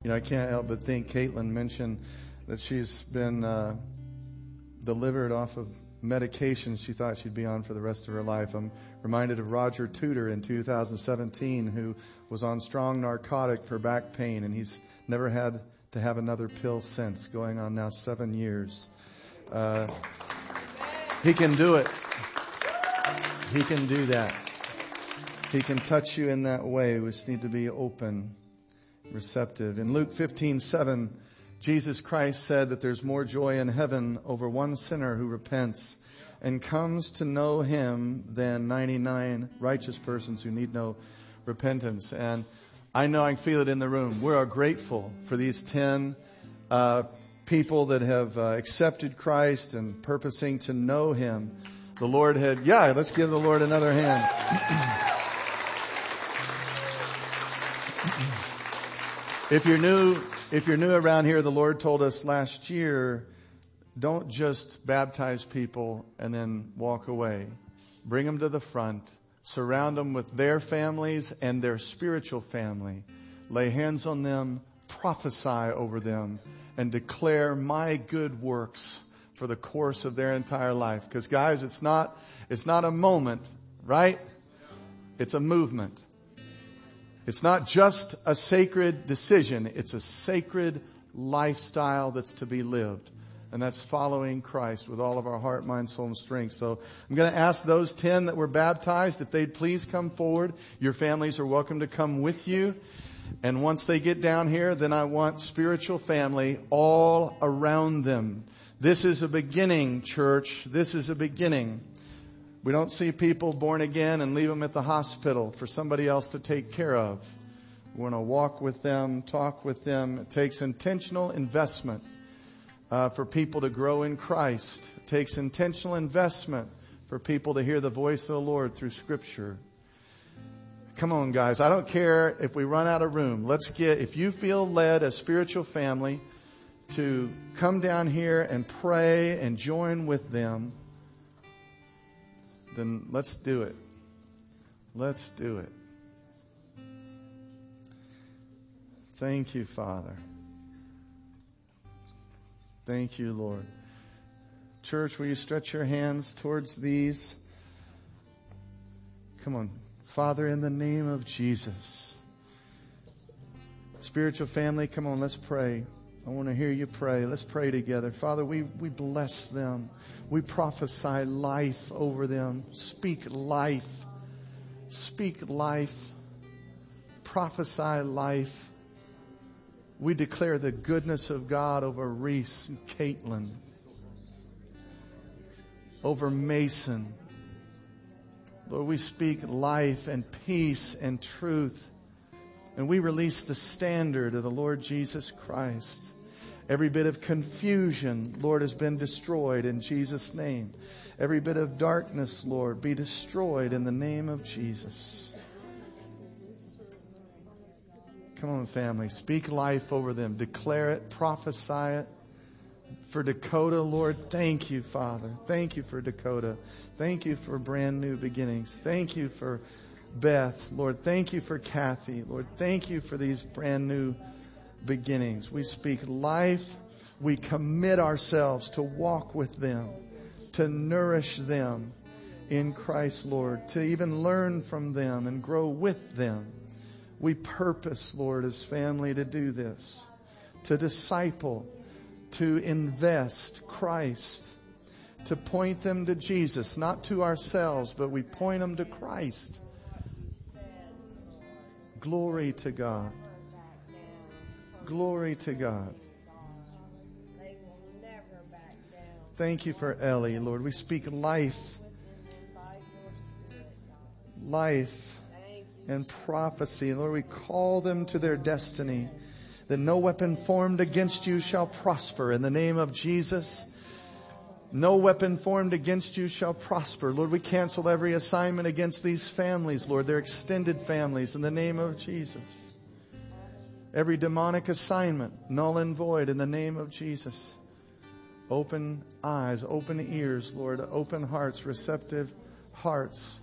I can't help but think Caitlin mentioned that she's been delivered off of medications she thought she'd be on for the rest of her life. I'm reminded of Roger Tudor in 2017, who was on strong narcotic for back pain, and he's never had to have another pill since, going on now 7 years. He can do it. He can do that. He can touch you in that way. We just need to be open, receptive. In Luke 15:7, Jesus Christ said that there's more joy in heaven over one sinner who repents and comes to know Him than 99 righteous persons who need no repentance. And I know I can feel it in the room. We are grateful for these 10 people that have accepted Christ and purposing to know Him. The Lord had, let's give the Lord another hand. If you're new around here, the Lord told us last year, don't just baptize people and then walk away. Bring them to the front. Surround them with their families and their spiritual family. Lay hands on them, prophesy over them, and declare my good works for the course of their entire life. Because guys, it's not a moment, right? It's a movement. It's not just a sacred decision. It's a sacred lifestyle that's to be lived. And that's following Christ with all of our heart, mind, soul, and strength. So I'm going to ask those 10 that were baptized if they'd please come forward. Your families are welcome to come with you. And once they get down here, then I want spiritual family all around them. This is a beginning, church. This is a beginning. We don't see people born again and leave them at the hospital for somebody else to take care of. We want to walk with them, talk with them. It takes intentional investment for people to grow in Christ. It takes intentional investment for people to hear the voice of the Lord through Scripture. Come on, guys. I don't care if we run out of room. If you feel led as spiritual family to come down here and pray and join with them, then let's do it. Let's do it. Thank you, Father. Thank you, Lord. Church, will you stretch your hands towards these? Come on. Father, in the name of Jesus. Spiritual family, come on, let's pray. I want to hear you pray. Let's pray together. Father, we bless them. We prophesy life over them. Speak life. Speak life. Prophesy life. We declare the goodness of God over Reese and Caitlin. Over Mason. Lord, we speak life and peace and truth. And we release the standard of the Lord Jesus Christ. Every bit of confusion, Lord, has been destroyed in Jesus' name. Every bit of darkness, Lord, be destroyed in the name of Jesus. Come on, family. Speak life over them. Declare it. Prophesy it. For Dakota, Lord, thank you, Father. Thank you for Dakota. Thank you for brand new beginnings. Thank you for Beth, Lord. Thank you for Kathy, Lord. Thank you for these brand new beginnings. We speak life. We commit ourselves to walk with them, to nourish them in Christ, Lord, to even learn from them and grow with them. We purpose, Lord, as family to do this, to disciple, to invest Christ, to point them to Jesus, not to ourselves, but we point them to Christ. Glory to God. Glory to God. Thank you for Ellie, Lord. We speak life. Life and prophecy. Lord, we call them to their destiny. That no weapon formed against you shall prosper in the name of Jesus. No weapon formed against you shall prosper. Lord, we cancel every assignment against these families, Lord, their extended families, in the name of Jesus. Every demonic assignment, null and void, in the name of Jesus. Open eyes, open ears, Lord, open hearts, receptive hearts.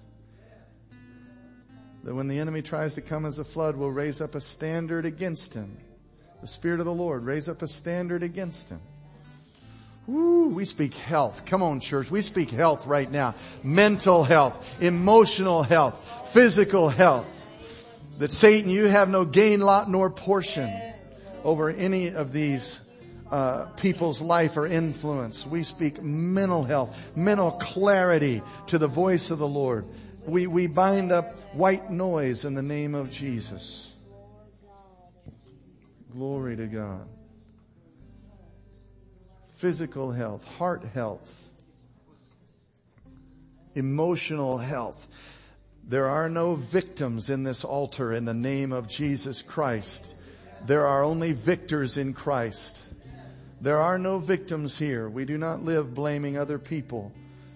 That when the enemy tries to come as a flood, we'll raise up a standard against him. The Spirit of the Lord raise up a standard against him. Woo, we speak health. Come on, church. We speak health right now. Mental health, emotional health, physical health. That Satan, you have no gain, lot, nor portion over any of these people's life or influence. We speak mental health, mental clarity to the voice of the Lord. We bind up white noise in the name of Jesus. Glory to God. Physical health, heart health, emotional health. There are no victims in this altar in the name of Jesus Christ. There are only victors in Christ. There are no victims here. We do not live blaming other people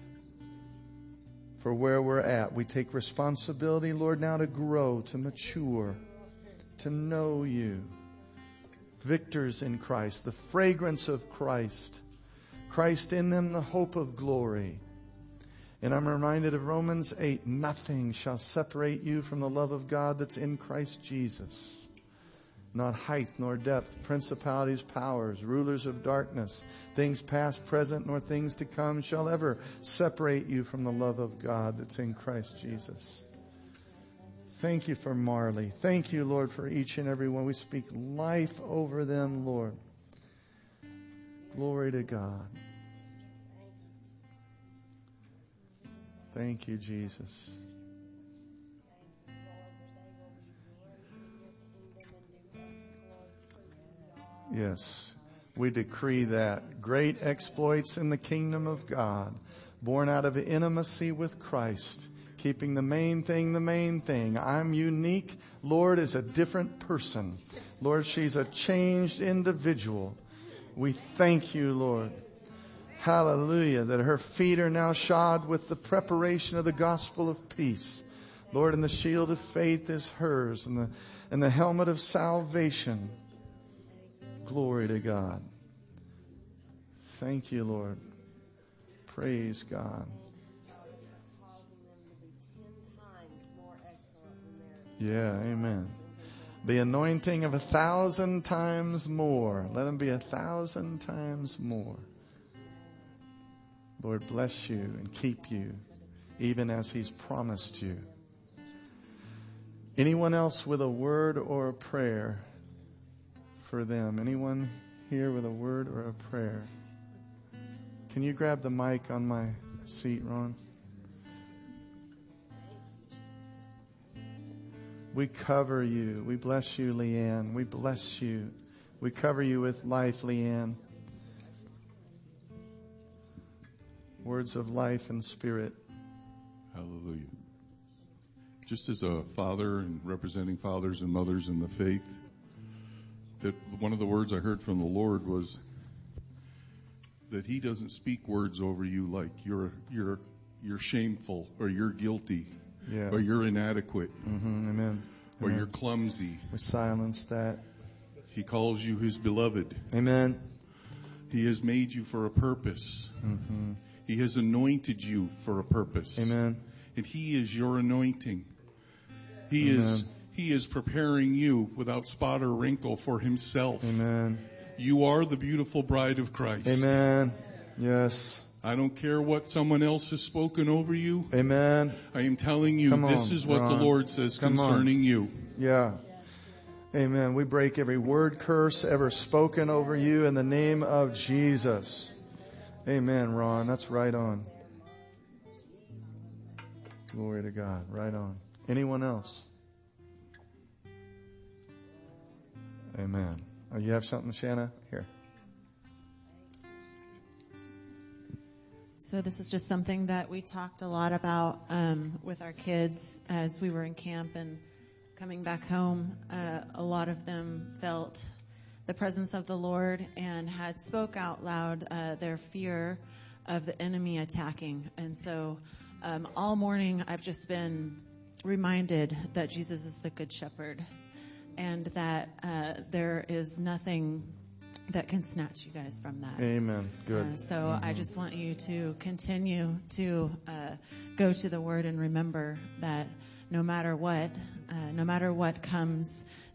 for where we're at. We take responsibility, Lord, now to grow, to mature, to know you. Victors in Christ, the fragrance of Christ. Christ in them, the hope of glory. And I'm reminded of Romans 8, nothing shall separate you from the love of God that's in Christ Jesus. Not height nor depth, principalities, powers, rulers of darkness, things past, present, nor things to come shall ever separate you from the love of God that's in Christ Jesus. Thank you for Marley. Thank you, Lord, for each and every one. We speak life over them, Lord. Glory to God. Thank you, Jesus. Yes, we decree that. Great exploits in the kingdom of God, born out of intimacy with Christ. Keeping the main thing the main thing. I'm unique. Lord is a different person. Lord, she's a changed individual. We thank you, Lord. Hallelujah. That her feet are now shod with the preparation of the gospel of peace. Lord, and the shield of faith is hers, and the helmet of salvation. Glory to God. Thank you, Lord. Praise God. Yeah, amen. The anointing of 1,000 times more. Let them be 1,000 times more. Lord, bless you and keep you, even as He's promised you. Anyone else with a word or a prayer for them? Anyone here with a word or a prayer? Can you grab the mic on my seat, Ron? We cover you. We bless you, Leanne. We bless you. We cover you with life, Leanne. Words of life and spirit. Hallelujah. Just as a father and representing fathers and mothers in the faith, that one of the words I heard from the Lord was that He doesn't speak words over you like you're shameful or you're guilty. Yeah. Or you're inadequate. Mm-hmm. Amen. Or Amen. you're clumsy. We silence that. He calls you His beloved. Amen. He has made you for a purpose. Mm-hmm. He has anointed you for a purpose. Amen. And He is your anointing. He Amen. is preparing you without spot or wrinkle for Himself. Amen. You are the beautiful bride of Christ. Amen. Yes. I don't care what someone else has spoken over you. Amen. I am telling you, this is what Ron. the Lord says concerning you. Yeah. Amen. We break every word curse ever spoken over you in the name of Jesus. Amen, Ron. That's right on. Glory to God. Right on. Anyone else? Amen. Oh, you have something, Shanna? Here. So this is just something that we talked a lot about with our kids as we were in camp and coming back home. A lot of them felt the presence of the Lord and had spoke out loud their fear of the enemy attacking. And so all morning I've just been reminded that Jesus is the Good Shepherd and that there is nothing that can snatch you guys from that. Amen. Good. I just want you to continue to go to the Word and remember that no matter what comes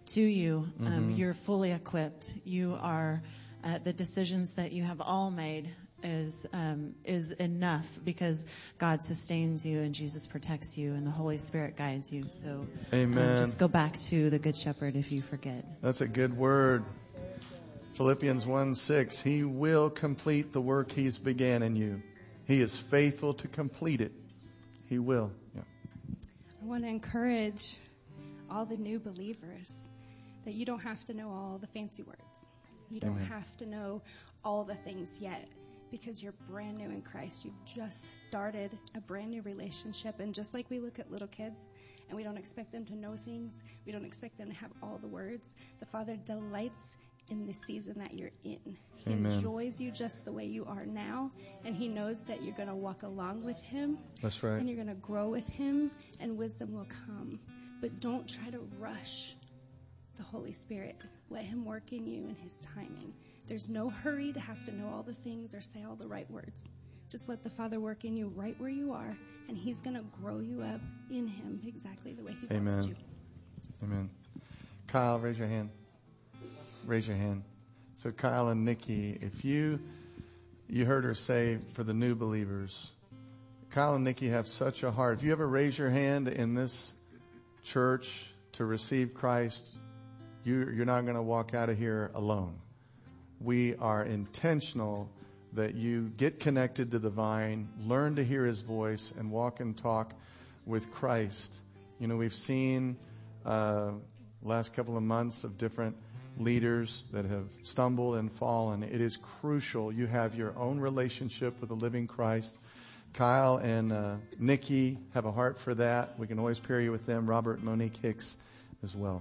to you. You're fully equipped. You are, the decisions that you have all made is enough because God sustains you and Jesus protects you and the Holy Spirit guides you. So Amen. Just go back to the Good Shepherd if you forget. That's a good word. Philippians 1:6, He will complete the work He's began in you. He is faithful to complete it. He will. Yeah. I want to encourage all the new believers that you don't have to know all the fancy words. You don't have to know all the things yet because you're brand new in Christ. You've just started a brand new relationship. And just like we look at little kids and we don't expect them to know things, we don't expect them to have all the words, the Father delights in the season that you're in. He enjoys you just the way you are now, and He knows that you're going to walk along with Him. That's right. And you're going to grow with Him, and wisdom will come. But don't try to rush the Holy Spirit. Let Him work in you in His timing. There's no hurry to have to know all the things or say all the right words. Just let the Father work in you right where you are, and He's going to grow you up in Him exactly the way He wants to. Amen. Kyle, raise your hand. Raise your hand. So Kyle and Nikki, if you heard her say for the new believers, Kyle and Nikki have such a heart. If you ever raise your hand in this church to receive Christ, you're not going to walk out of here alone. We are intentional that you get connected to the vine, learn to hear His voice, and walk and talk with Christ. You know, we've seen last couple of months of different leaders that have stumbled and fallen. It is crucial you have your own relationship with the living Christ. Kyle and Nikki have a heart for that. We can always pair you with them. Robert and Monique Hicks as well.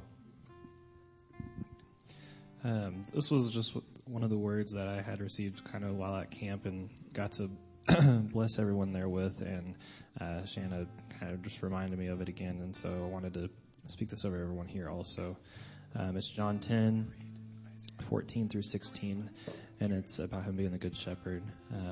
This was just one of the words that I had received kind of while at camp and got to bless everyone there with, and Shanna kind of just reminded me of it again, and so I wanted to speak this over everyone here also. It's John 10:14 through 16, and it's about Him being the Good Shepherd.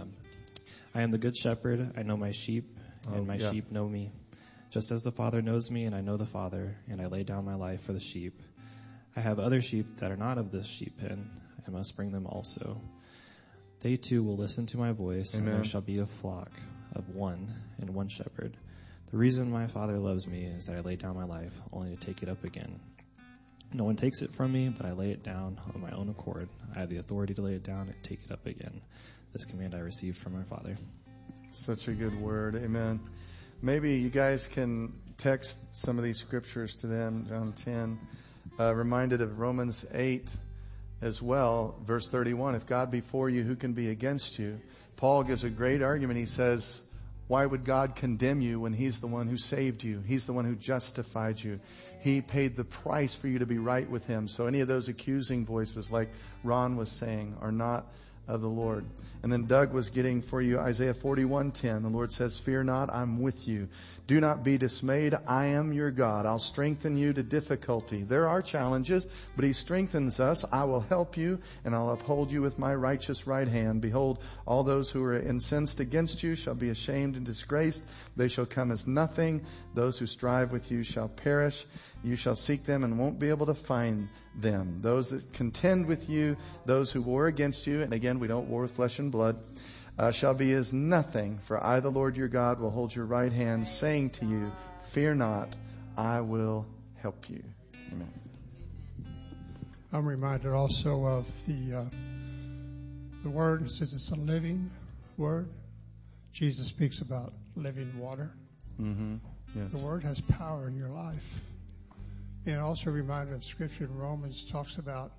I am the Good Shepherd. I know my sheep, and my sheep know me. Just as the Father knows me, and I know the Father, and I lay down my life for the sheep. I have other sheep that are not of this sheep pen. I must bring them also. They too will listen to my voice, and there shall be a flock of one and one shepherd. The reason my Father loves me is that I lay down my life only to take it up again. No one takes it from me, but I lay it down on my own accord. I have the authority to lay it down and take it up again. This command I received from my Father. Such a good word. Amen. Maybe you guys can text some of these scriptures to them. John 10. Reminded of Romans 8 as well. Verse 31. If God be for you, who can be against you? Paul gives a great argument. He says, why would God condemn you when He's the one who saved you? He's the one who justified you. He paid the price for you to be right with Him. So any of those accusing voices, like Ron was saying, are not of the Lord. And then Doug was getting for you Isaiah 41:10. The Lord says, fear not, I'm with you. Do not be dismayed. I am your God. I'll strengthen you to difficulty. There are challenges, but He strengthens us. I will help you, and I'll uphold you with my righteous right hand. Behold, all those who are incensed against you shall be ashamed and disgraced. They shall come as nothing. Those who strive with you shall perish. You shall seek them and won't be able to find them. Those that contend with you, those who war against you, and again, we don't war with flesh and blood, shall be as nothing. For I, the Lord your God, will hold your right hand, saying to you, fear not, I will help you. Amen. I'm reminded also of the word. It says it's a living word. Jesus speaks about living water. Mm-hmm. Yes. The word has power in your life. And also reminded of Scripture in Romans talks about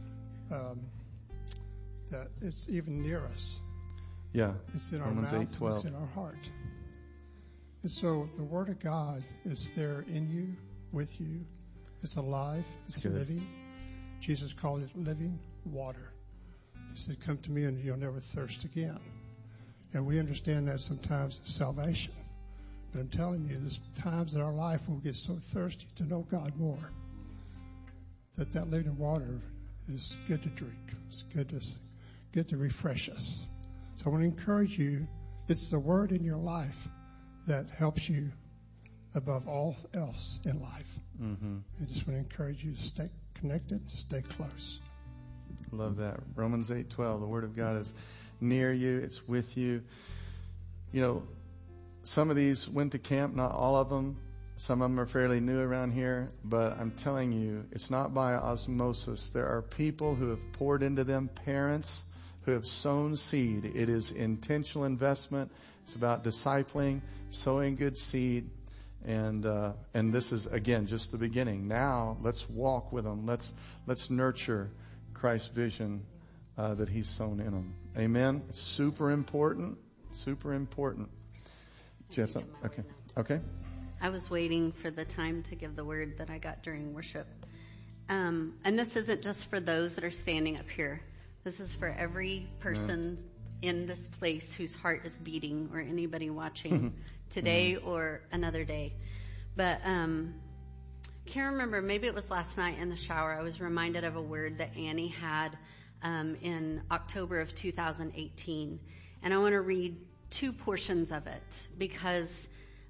that it's even near us. Yeah. It's in Romans our mouth. 8:12. It's in our heart. And so the Word of God is there in you, with you. It's alive. It's living. Jesus called it living water. He said, come to me and you'll never thirst again. And we understand that sometimes as salvation. But I'm telling you, there's times in our life when we get so thirsty to know God more that living water is good to drink. It's good to refresh us. So I want to encourage you. It's the word in your life that helps you above all else in life. I just want to encourage you to stay connected, stay close. Love that. Romans 8:12, the Word of God is near you. It's with you. You know, some of these went to camp, not all of them. Some of them are fairly new around here, but I'm telling you, it's not by osmosis. There are people who have poured into them, parents who have sown seed. It is intentional investment. It's about discipling, sowing good seed. And this is, again, just the beginning. Now, let's walk with them. Let's nurture Christ's vision that He's sown in them. Amen. It's super important. Super important. Do you have something? Okay. Okay. I was waiting for the time to give the word that I got during worship. And this isn't just for those that are standing up here. This is for every person in this place whose heart is beating, or anybody watching today or another day. But can't remember, maybe it was last night in the shower, I was reminded of a word that Annie had in October of 2018. And I want to read 2 portions of it because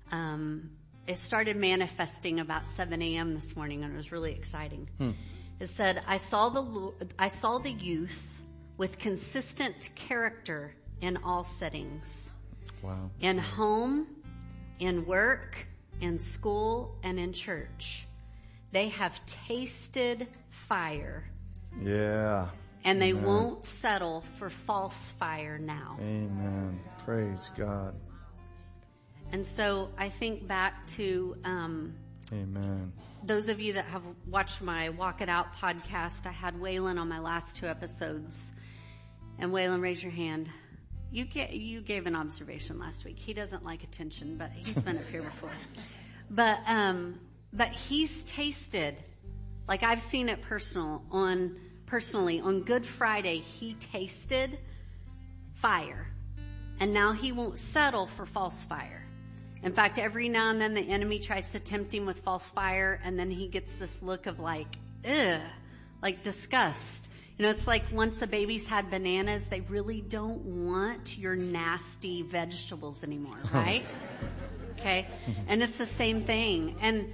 it started manifesting about 7 a.m. this morning, and it was really exciting. It said, I saw the youth with consistent character in all settings. Wow. In home, in work, in school, and in church. They have tasted fire. Yeah. And they won't settle for false fire now. Amen. Praise God. And so I think back to Amen. those of you that have watched my Walk It Out podcast. I had Waylon on my last 2 episodes. And Waylon, raise your hand. You gave an observation last week. He doesn't like attention, but he's been up here before. But he's tasted, like I've seen it personally on Good Friday, he tasted fire. And now he won't settle for false fire. In fact, every now and then the enemy tries to tempt him with false fire, and then he gets this look of like, ugh, like disgust. You know, it's like once a baby's had bananas, they really don't want your nasty vegetables anymore, right? Okay? And it's the same thing. And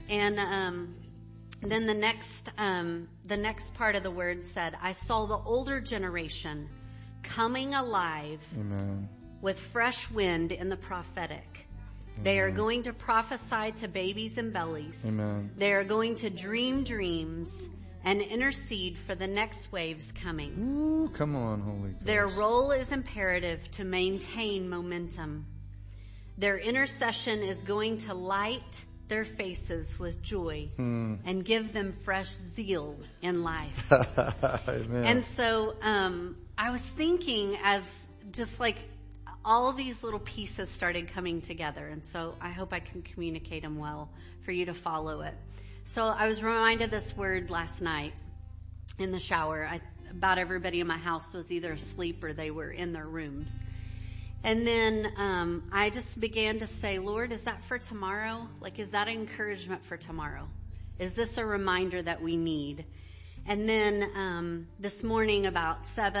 then the next part of the word said, I saw the older generation coming alive with fresh wind in the prophetic. They are going to prophesy to babies and bellies. Amen. They are going to dream dreams and intercede for the next waves coming. Ooh, come on, Holy Ghost. Their role is imperative to maintain momentum. Their intercession is going to light their faces with joy and give them fresh zeal in life. Amen. And so I was thinking as just like all of these little pieces started coming together. And so I hope I can communicate them well for you to follow it. So I was reminded this word last night in the shower. About everybody in my house was either asleep or they were in their rooms. And then I just began to say, Lord, is that for tomorrow? Like, is that encouragement for tomorrow? Is this a reminder that we need? And then this morning about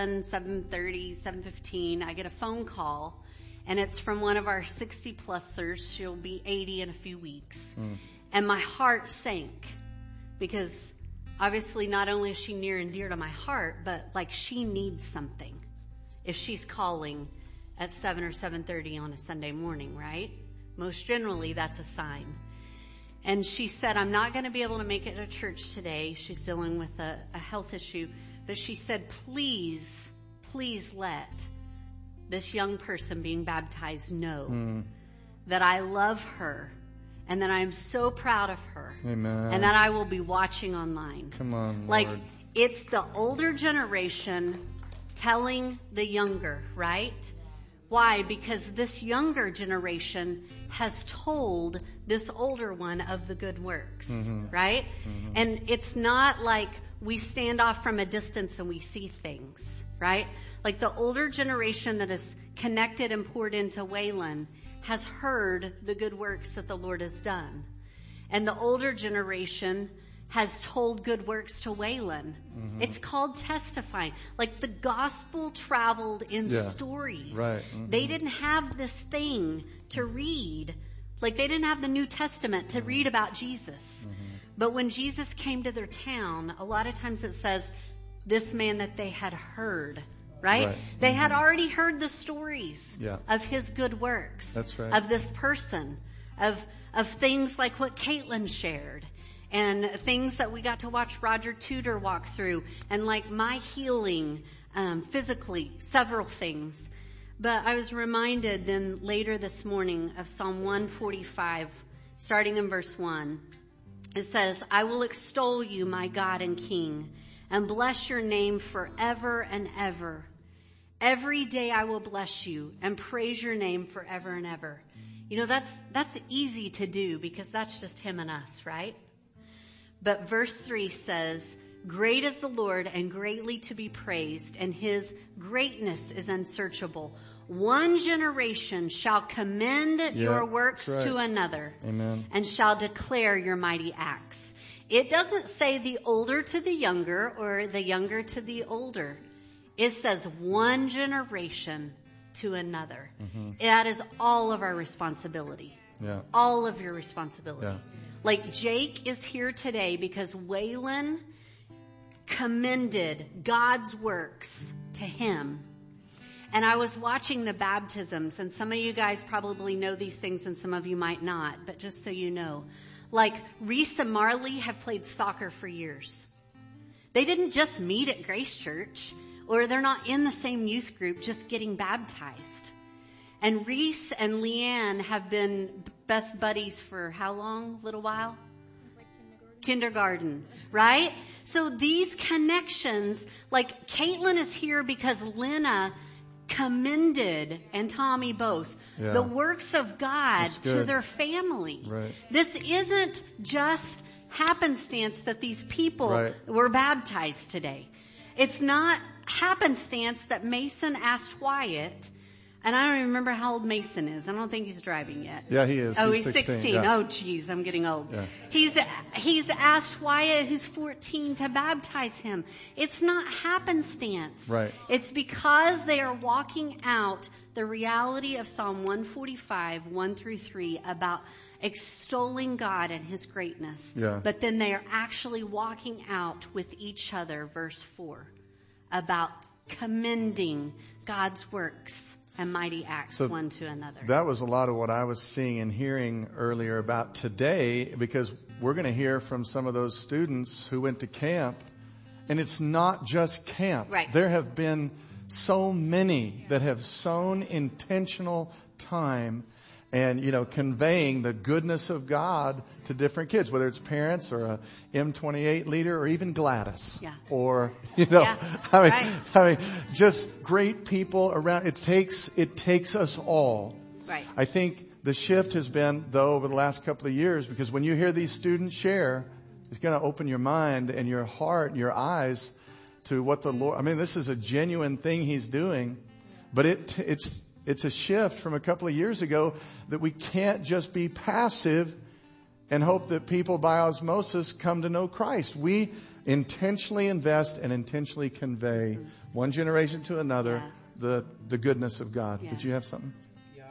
7:30, 7:15, I get a phone call, and it's from one of our 60-plussers. She'll be 80 in a few weeks. And my heart sank because obviously not only is she near and dear to my heart, but like she needs something if she's calling at 7 or 7:30 on a Sunday morning, right? Most generally, that's a sign. And she said, I'm not going to be able to make it to church today. She's dealing with a health issue. But she said, please let this young person being baptized know that I love her and that I'm so proud of her. Amen. And that I will be watching online. Come on, Lord. Like, it's the older generation telling the younger, right? Why? Because this younger generation has told this older one of the good works, right? And it's not like we stand off from a distance and we see things, right? Like the older generation that is connected and poured into Waylon has heard the good works that the Lord has done. And the older generation has told good works to Waylon. It's called testifying. Like the gospel traveled in stories. Right. They didn't have this thing to read. Like they didn't have the New Testament to read about Jesus. But when Jesus came to their town, a lot of times it says this man that they had heard, right? They had already heard the stories of his good works. That's right. Of this person, of things like what Caitlin shared, and things that we got to watch Roger Tudor walk through, and like my healing, physically, several things. But I was reminded then later this morning of Psalm 145, starting in verse 1. It says, I will extol you, my God and King, and bless your name forever and ever. Every day I will bless you and praise your name forever and ever. You know, that's easy to do because that's just him and us, right? But verse 3 says, great is the Lord and greatly to be praised, and his greatness is unsearchable. One generation shall commend your works to another. Amen. And shall declare your mighty acts. It doesn't say the older to the younger or the younger to the older. It says one generation to another. That is all of our responsibility. Yeah. All of your responsibility. Yeah. Like Jake is here today because Waylon commended God's works to him. And I was watching the baptisms, and some of you guys probably know these things and some of you might not, but just so you know. Like Reese and Marley have played soccer for years. They didn't just meet at Grace Church, or they're not in the same youth group just getting baptized. And Reese and Leanne have been best buddies for how long? A little while? Like kindergarten, right? So these connections, like Caitlin is here because Lena commended, and Tommy both, the works of God to their family. Right. This isn't just happenstance that these people were baptized today. It's not happenstance that Mason asked Wyatt, and I don't even remember how old Mason is. I don't think he's driving yet. Yeah, he is. Oh, he's 16. Yeah. Oh, geez, I'm getting old. Yeah. He's asked Wyatt, who's 14, to baptize him. It's not happenstance. Right. It's because they are walking out the reality of Psalm 145, 1 through 3, about extolling God and his greatness. Yeah. But then they are actually walking out with each other, verse 4, about commending God's works and mighty acts one to another. That was a lot of what I was seeing and hearing earlier about today, because we're going to hear from some of those students who went to camp, and it's not just camp. Right. There have been so many that have sown intentional time and, conveying the goodness of God to different kids, whether it's parents or a M28 leader or even Gladys. Yeah. Or, Yeah. I mean, just great people around. It takes us all. Right. I think the shift has been, though, over the last couple of years, because when you hear these students share, it's going to open your mind and your heart and your eyes to what the Lord, this is a genuine thing he's doing, but it's a shift from a couple of years ago that we can't just be passive and hope that people by osmosis come to know Christ. We intentionally invest and intentionally convey one generation to another the goodness of God. Yeah. Did you have something? Yeah.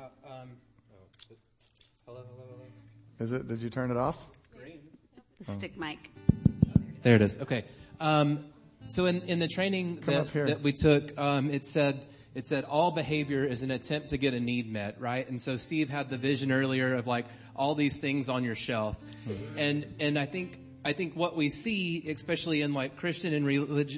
Hello. Is it? Did you turn it off? The stick mic. There it is. Okay. So in the training that we took, it said all behavior is an attempt to get a need met, right? And so Steve had the vision earlier of like all these things on your shelf. And I think what we see, especially in like Christianity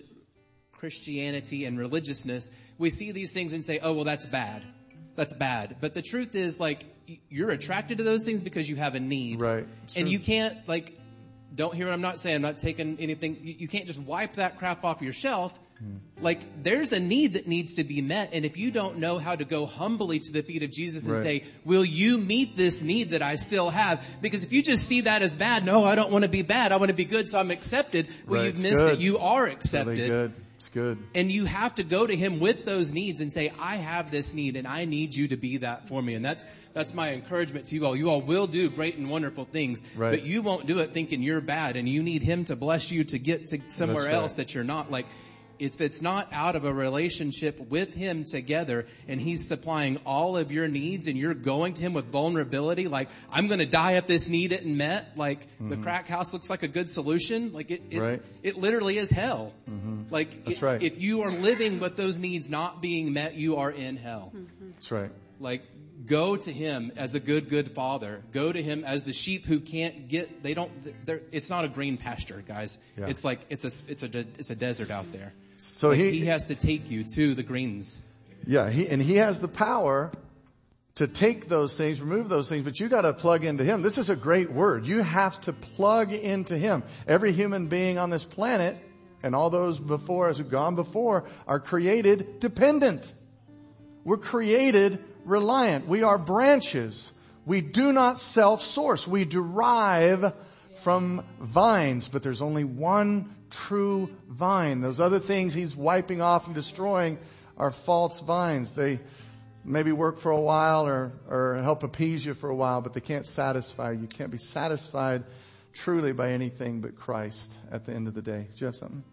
and religiousness, we see these things and say, oh, well, that's bad. That's bad. But the truth is, like, you're attracted to those things because you have a need. Right. And you can't, like, don't hear what I'm not saying. I'm not taking anything. You can't just wipe that crap off your shelf. Like, there's a need that needs to be met. And if you don't know how to go humbly to the feet of Jesus and say, will you meet this need that I still have? Because if you just see that as bad, no, I don't want to be bad. I want to be good, so I'm accepted. Well, you've missed it. You are accepted. Really good. It's good. And you have to go to him with those needs and say, I have this need and I need you to be that for me. And that's my encouragement to you all. You all will do great and wonderful things, but you won't do it thinking you're bad and you need him to bless you to get to somewhere else that you're not. Like, if it's not out of a relationship with him together and he's supplying all of your needs and you're going to him with vulnerability, like, I'm going to die if this need isn't met, like the crack house looks like a good solution. Like it literally is hell. Like That's right. If you are living with those needs not being met, you are in hell. That's right. Like, go to him as a good father. Go to him as the sheep who can't get, it's not a green pasture, guys. Yeah. It's like, it's a desert out there. So like he has to take you to the greens. Yeah, he has the power to take those things, remove those things, but you gotta plug into him. This is a great word. You have to plug into him. Every human being on this planet, and all those before us who've gone before, are created dependent. We're created reliant. We are branches. We do not self-source. We derive from vines, but there's only one true vine. Those other things he's wiping off and destroying are false vines. They maybe work for a while or help appease you for a while, but they can't satisfy you. You can't be satisfied truly by anything but Christ at the end of the day. Do you have something?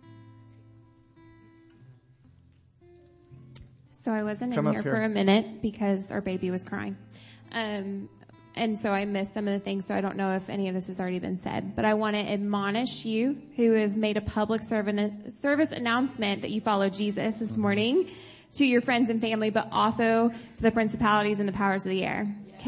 So I wasn't in here for a minute because our baby was crying. And so I missed some of the things, so I don't know if any of this has already been said. But I want to admonish you who have made a public service announcement that you follow Jesus this morning to your friends and family, but also to the principalities and the powers of the air.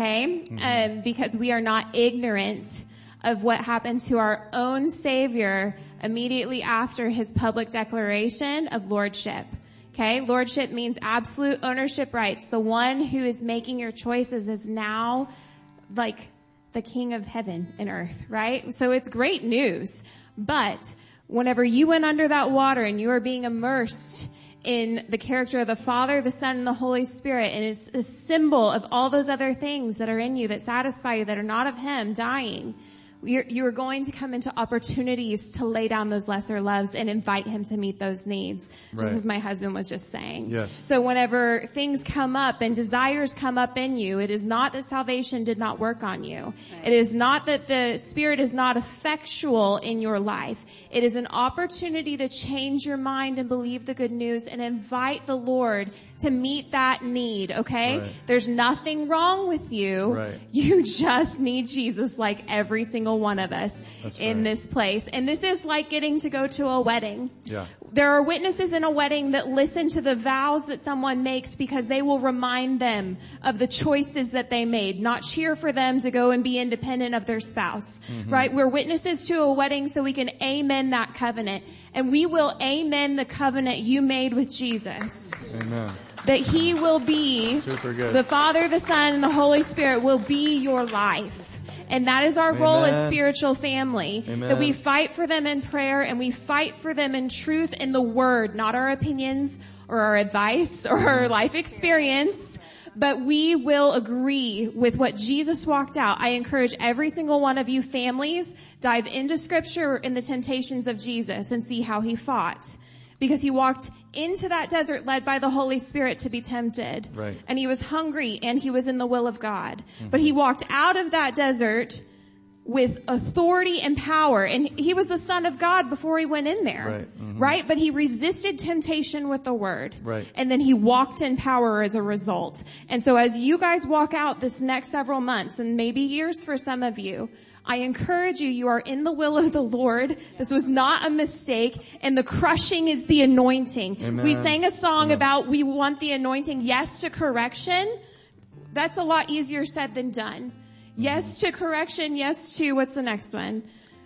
Okay? Because we are not ignorant of what happened to our own Savior immediately after his public declaration of lordship. Okay, lordship means absolute ownership rights. The one who is making your choices is now like the king of heaven and earth, right? So it's great news. But whenever you went under that water and you are being immersed in the character of the Father, the Son, and the Holy Spirit, and it's a symbol of all those other things that are in you that satisfy you, that are not of him, dying, you are going to come into opportunities to lay down those lesser loves and invite him to meet those needs. Right. Just as my husband was just saying. Yes. So whenever things come up and desires come up in you, it is not that salvation did not work on you. Right. It is not that the Spirit is not effectual in your life. It is an opportunity to change your mind and believe the good news and invite the Lord to meet that need, okay? Right. There's nothing wrong with you. Right. You just need Jesus like every single one of us in this place. And this is like getting to go to a wedding. Yeah. There are witnesses in a wedding that listen to the vows that someone makes because they will remind them of the choices that they made, not cheer for them to go and be independent of their spouse, right? We're witnesses to a wedding so we can amen that covenant. And we will amen the covenant you made with Jesus. Amen. That he will be, the Father, the Son, and the Holy Spirit will be your life. And that is our role as spiritual family. Amen. That we fight for them in prayer and we fight for them in truth in the Word, not our opinions or our advice or our life experience. But we will agree with what Jesus walked out. I encourage every single one of you families, dive into Scripture in the temptations of Jesus and see how he fought. Because he walked into that desert led by the Holy Spirit to be tempted. Right. And he was hungry and he was in the will of God. But he walked out of that desert with authority and power. And he was the Son of God before he went in there. Right. Right? But he resisted temptation with the Word. Right. And then he walked in power as a result. And so as you guys walk out this next several months, and maybe years for some of you, I encourage you, you are in the will of the Lord. This was not a mistake, and the crushing is the anointing. Amen. We sang a song about we want the anointing. Yes to correction. That's a lot easier said than done. Yes to correction. Yes to, what's the next one?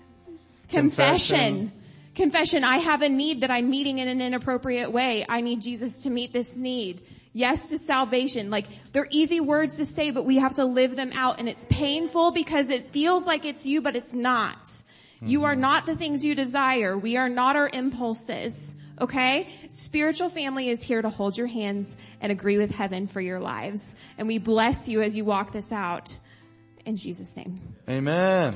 Confession. Confession. I have a need that I'm meeting in an inappropriate way. I need Jesus to meet this need. Yes to salvation. Like, they're easy words to say, but we have to live them out. And it's painful because it feels like it's you, but it's not. You are not the things you desire. We are not our impulses. Okay? Spiritual family is here to hold your hands and agree with heaven for your lives. And we bless you as you walk this out. In Jesus' name. Amen.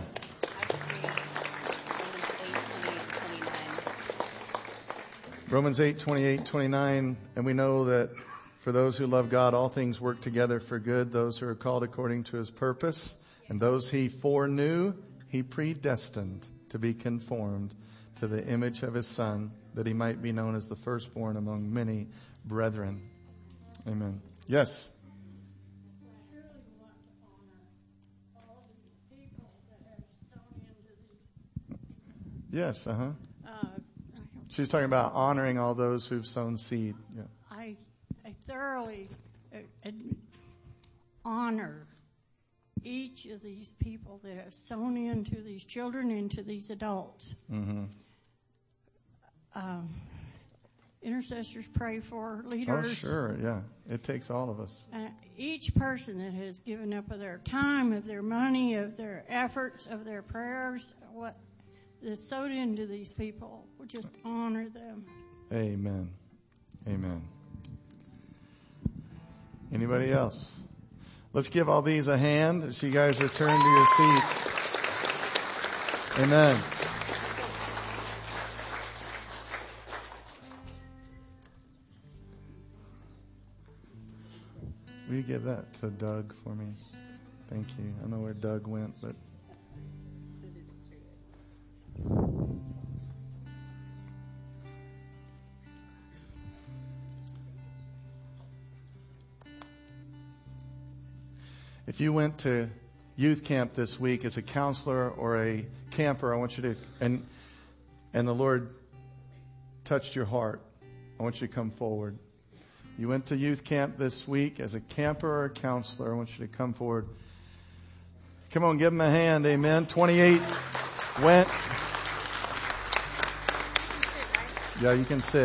Romans 8:28-29, and we know that for those who love God, all things work together for good, those who are called according to his purpose, and those he foreknew, he predestined to be conformed to the image of his Son, that he might be known as the firstborn among many brethren. Amen. Yes. Yes, she's talking about honoring all those who've sown seed. Yeah. I thoroughly honor each of these people that have sown into these children, into these adults. Mm-hmm. Intercessors pray for leaders. Oh, sure, yeah. It takes all of us. Each person that has given up of their time, of their money, of their efforts, of their prayers, what that's sowed into these people, we'll just honor them. Amen. Amen. Anybody else? Let's give all these a hand as you guys return to your seats. Amen. Will you give that to Doug for me? Thank you. I don't know where Doug went, but... If you went to youth camp this week as a counselor or a camper, I want you to, and the Lord touched your heart, I want you to come forward. You went to youth camp this week as a camper or a counselor, I want you to come forward. Come on, give them a hand, amen. 28 went. Yeah, you can sit.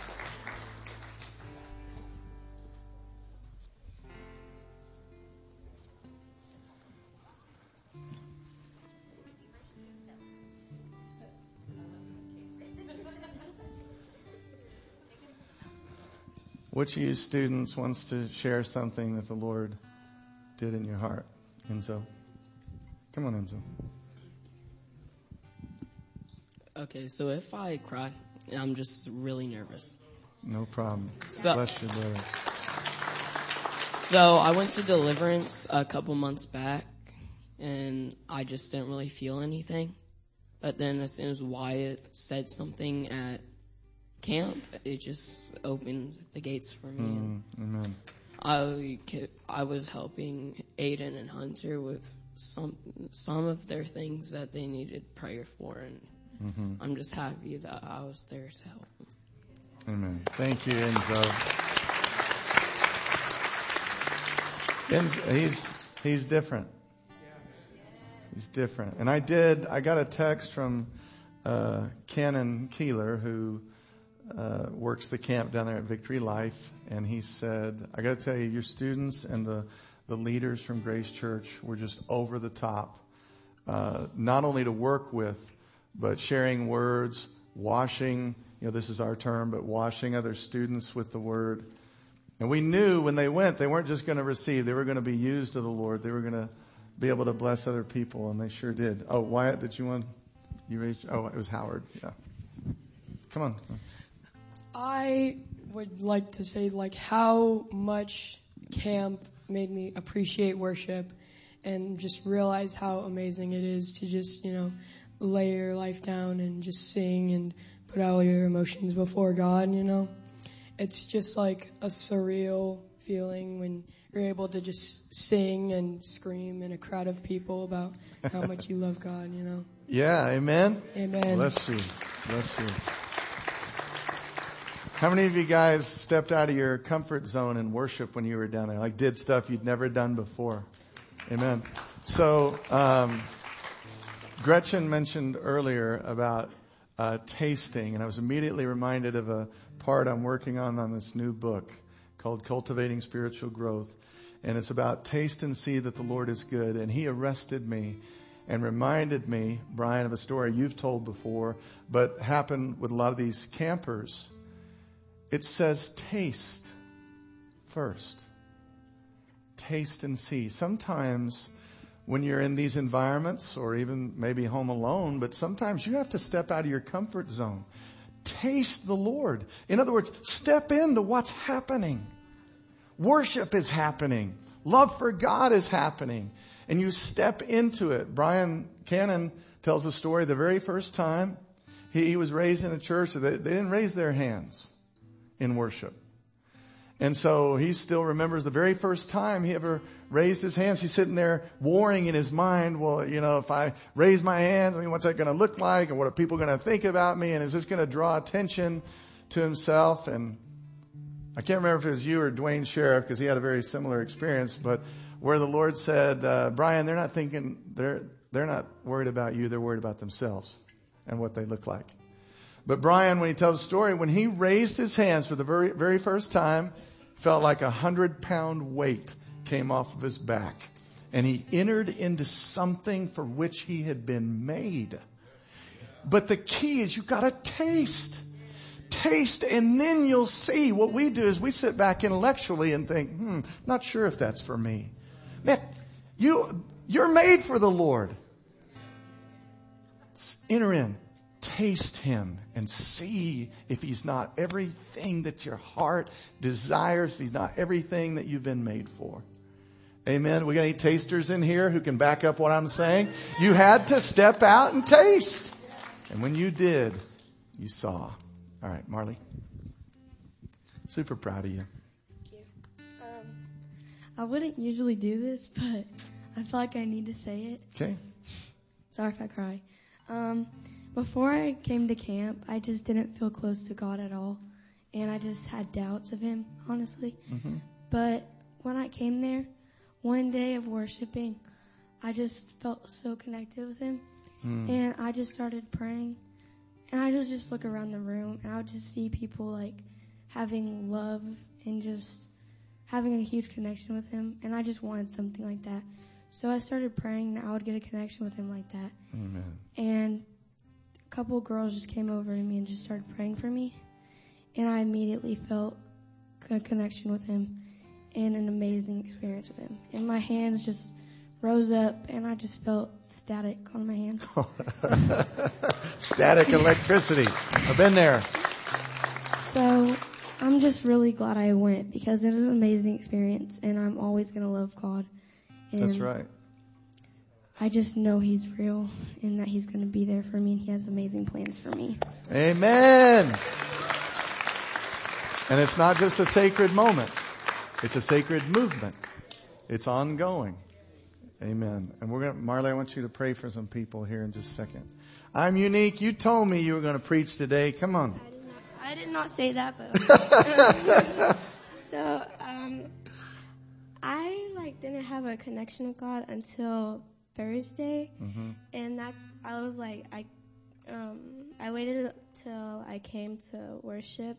Which of you students wants to share something that the Lord did in your heart? Enzo. Come on, Enzo. Okay, so if I cry, I'm just really nervous. No problem. So, bless you, brother. So I went to Deliverance a couple months back, and I just didn't really feel anything. But then as soon as Wyatt said something at camp, it just opened the gates for me. Amen. I was helping Aiden and Hunter with some of their things that they needed prayer for, and I'm just happy that I was there to help them. Amen. Thank you, Enzo. He's different. He's different. And I got a text from Canon Keeler, who works the camp down there at Victory Life, and he said, I got to tell you, your students and the leaders from Grace Church were just over the top, not only to work with, but sharing words, washing, this is our term, but washing other students with the word. And we knew when they went, they weren't just going to receive, they were going to be used of the Lord. They were going to be able to bless other people, and they sure did. Oh, Wyatt, did you raised? Oh, it was Howard. Yeah. Come on. I would like to say, how much camp made me appreciate worship and just realize how amazing it is to just, lay your life down and just sing and put all your emotions before God, It's just like a surreal feeling when you're able to just sing and scream in a crowd of people about how much you love God, Yeah, amen? Amen. Bless you. Bless you. How many of you guys stepped out of your comfort zone in worship when you were down there? Did stuff you'd never done before? Amen. So, Gretchen mentioned earlier about tasting, and I was immediately reminded of a part I'm working on this new book called Cultivating Spiritual Growth. And it's about taste and see that the Lord is good. And he arrested me and reminded me, Brian, of a story you've told before, but happened with a lot of these campers. It says taste first. Taste and see. Sometimes when you're in these environments, or even maybe home alone, but sometimes you have to step out of your comfort zone. Taste the Lord. In other words, step into what's happening. Worship is happening. Love for God is happening. And you step into it. Brian Cannon tells a story the very first time he was raised in a church that they didn't raise their hands in worship. And so he still remembers the very first time he ever raised his hands. He's sitting there warring in his mind, well, if I raise my hands, what's that going to look like? And what are people going to think about me? And is this going to draw attention to himself? And I can't remember if it was you or Dwayne Sheriff, because he had a very similar experience, but where the Lord said, Brian, they're not worried about you. They're worried about themselves and what they look like. But Brian, when he tells the story, when he raised his hands for the very, very first time, felt like 100-pound weight came off of his back. And he entered into something for which he had been made. But the key is you gotta taste. Taste, and then you'll see. What we do is we sit back intellectually and think, not sure if that's for me. Man, you're made for the Lord. Enter in. Taste him and see if he's not everything that your heart desires, if he's not everything that you've been made for. Amen. We got any tasters in here who can back up what I'm saying? You had to step out and taste. And when you did, you saw. All right, Marley. Super proud of you. Thank you. I wouldn't usually do this, but I feel like I need to say it. Okay. Sorry if I cry. Before I came to camp, I just didn't feel close to God at all. And I just had doubts of him, honestly. Mm-hmm. But when I came there, one day of worshiping, I just felt so connected with him. And I just started praying. And I would just look around the room, and I would just see people like having love and just having a huge connection with him. And I just wanted something like that. So I started praying that I would get a connection with him like that. Amen. And a couple of girls just came over to me and just started praying for me. And I immediately felt a connection with him and an amazing experience with him. And my hands just rose up, and I just felt static on my hands. Static electricity. I've been there. So I'm just really glad I went, because it was an amazing experience, and I'm always going to love God. And that's right. I just know he's real and that he's going to be there for me, and he has amazing plans for me. Amen. And it's not just a sacred moment. It's a sacred movement. It's ongoing. Amen. And Marley, I want you to pray for some people here in just a second. I'm unique. You told me you were going to preach today. Come on. I did not say that, but so, I didn't have a connection with God until Thursday, and I was like, I waited till I came to worship,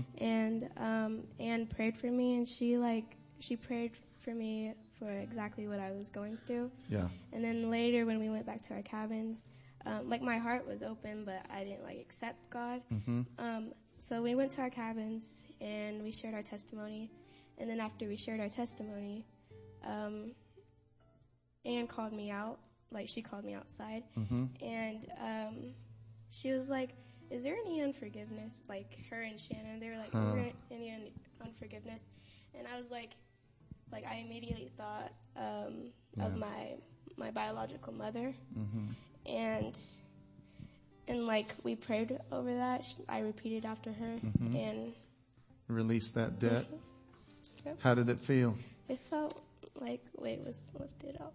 and prayed for me, and she prayed for me for exactly what I was going through. Yeah. And then later when we went back to our cabins, my heart was open, but I didn't accept God. So we went to our cabins and we shared our testimony, and then after we shared our testimony, Ann called me out. She called me outside, and she was like, "Is there any unforgiveness?" Her and Shannon, they were like, "Is there any unforgiveness?" And I was like, I immediately thought of my biological mother, and we prayed over that. I repeated after her, and release that debt. Yep. How did it feel? It felt like weight was lifted up.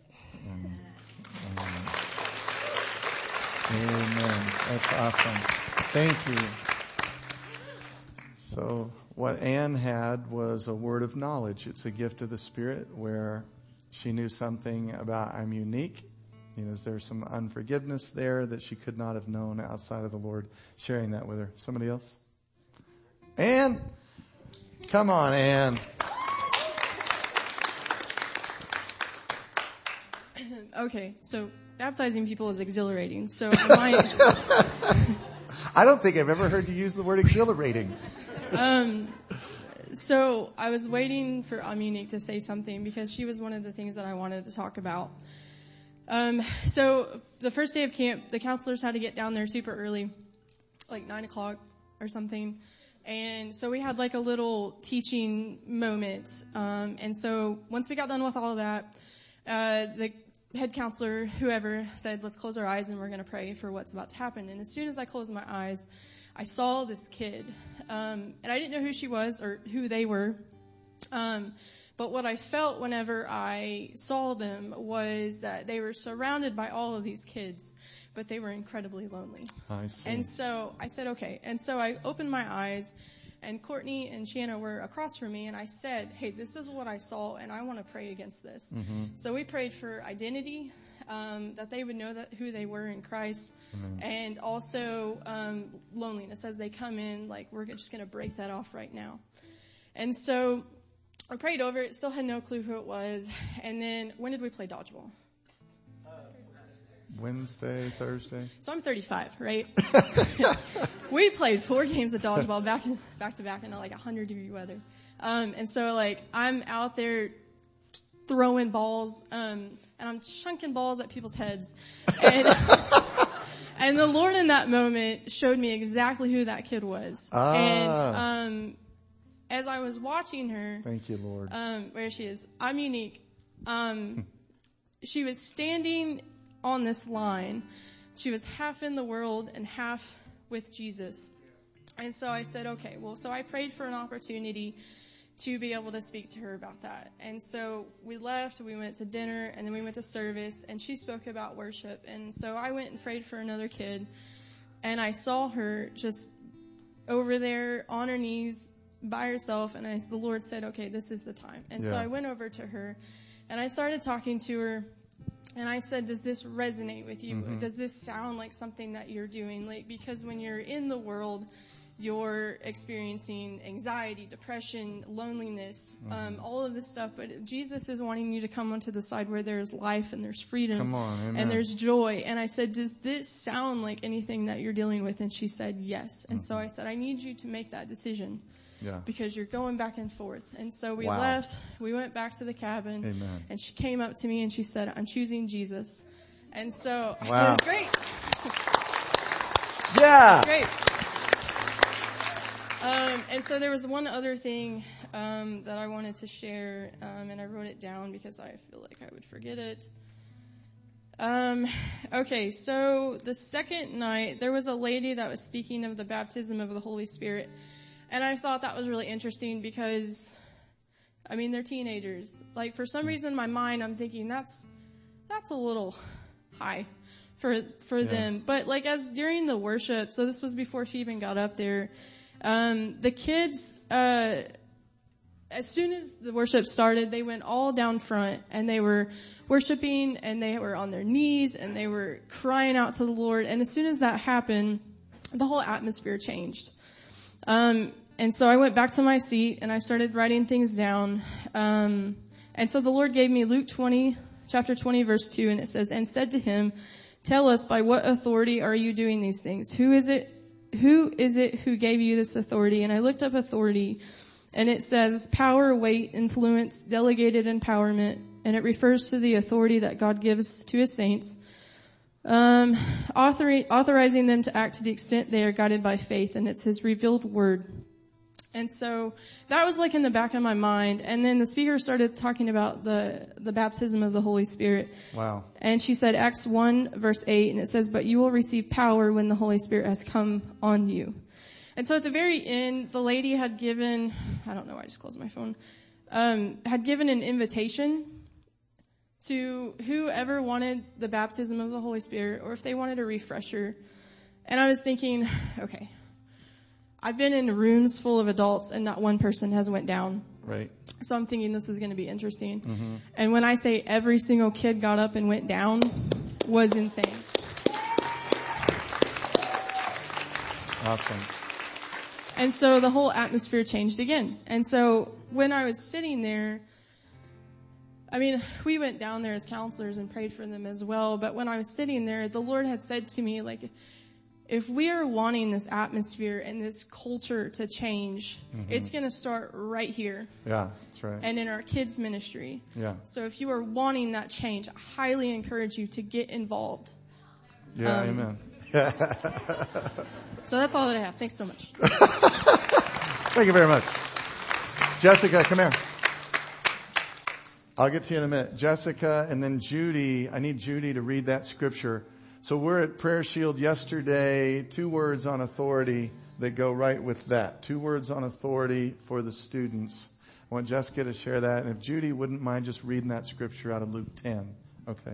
Amen. That's awesome. Thank you. So what Ann had was a word of knowledge. It's a gift of the Spirit where she knew something about I'm unique. There's some unforgiveness there that she could not have known outside of the Lord sharing that with her. Somebody else? Ann? Come on, Ann. Okay, so baptizing people is exhilarating. So I don't think I've ever heard you use the word exhilarating. So I was waiting for Unique to say something because she was one of the things that I wanted to talk about. So the first day of camp, the counselors had to get down there super early, 9:00 or something. And so we had a little teaching moment. And so once we got done with all of that, head counselor, whoever, said, let's close our eyes and we're going to pray for what's about to happen. And as soon as I closed my eyes, I saw this kid. And I didn't know who she was or who they were. But what I felt whenever I saw them was that they were surrounded by all of these kids, but they were incredibly lonely. I see. And so I said, okay. And so I opened my eyes, and Courtney and Shanna were across from me, and I said, hey, this is what I saw, and I want to pray against this. Mm-hmm. So we prayed for identity, that they would know that who they were in Christ, and also loneliness as they come in, like we're just going to break that off right now. And so I prayed over it, still had no clue who it was, and then when did we play dodgeball? Wednesday, Thursday. So I'm 35, right? We played 4 games of dodgeball back to back in like 100-degree weather. And so like I'm out there throwing balls, and I'm chunking balls at people's heads. And the Lord in that moment showed me exactly who that kid was. And as I was watching her, thank you, Lord. Where she is, I'm unique. She was standing on this line. She was half in the world and half with Jesus. And so I said, okay, well, so I prayed for an opportunity to be able to speak to her about that. And so we left, we went to dinner, and then we went to service, and she spoke about worship. And so I went and prayed for another kid, and I saw her just over there on her knees by herself, and the Lord said, okay, this is the time. And so I went over to her, and I started talking to her. And I said, does this resonate with you? Mm-hmm. Does this sound like something that you're doing? Like, because when you're in the world, you're experiencing anxiety, depression, loneliness, all of this stuff. But Jesus is wanting you to come onto the side where there's life and there's freedom and there's joy. And I said, does this sound like anything that you're dealing with? And she said, yes. And so I said, I need you to make that decision. Yeah. Because you're going back and forth. And so we left, we went back to the cabin. Amen. And she came up to me and she said, I'm choosing Jesus. And so I said, it's great. Yeah. It's great. And so there was one other thing, that I wanted to share, and I wrote it down because I feel like I would forget it. Okay, so the second night, there was a lady that was speaking of the baptism of the Holy Spirit. And I thought that was really interesting because, I mean, they're teenagers. Like, for some reason in my mind, I'm thinking that's a little high for them. But like, as during the worship, so this was before she even got up there, the kids, as soon as the worship started, they went all down front and they were worshiping and they were on their knees and they were crying out to the Lord. And as soon as that happened, the whole atmosphere changed. And so I went back to my seat and I started writing things down. And so the Lord gave me Luke 20, chapter 20, verse 2, and it says, and said to him, tell us, by what authority are you doing these things? Who is it who gave you this authority? And I looked up authority, and it says power, weight, influence, delegated empowerment, and it refers to the authority that God gives to his saints. Authorizing them to act to the extent they are guided by faith, and it's his revealed word. And so that was like in the back of my mind. And then the speaker started talking about the baptism of the Holy Spirit. Wow. And she said Acts 1 verse 8, and it says, but you will receive power when the Holy Spirit has come on you. And so at the very end, the lady had given, I don't know, I just closed my phone, had given an invitation to whoever wanted the baptism of the Holy Spirit, or if they wanted a refresher. And I was thinking, okay, I've been in rooms full of adults and not one person has went down. Right. So I'm thinking this is going to be interesting. Mm-hmm. And when I say every single kid got up and went down, was insane. Awesome. And so the whole atmosphere changed again. And so when I was sitting there, I mean, we went down there as counselors and prayed for them as well. But when I was sitting there, the Lord had said to me, like, if we are wanting this atmosphere and this culture to change, it's going to start right here. Yeah, that's right. And in our kids' ministry. Yeah. So if you are wanting that change, I highly encourage you to get involved. Yeah, amen. So that's all that I have. Thanks so much. Thank you very much. Jessica, come here. I'll get to you in a minute. Jessica and then Judy. I need Judy to read that scripture. So we're at Prayer Shield yesterday. 2 words on authority that go right with that. 2 words on authority for the students. I want Jessica to share that. And if Judy wouldn't mind just reading that scripture out of Luke 10. Okay.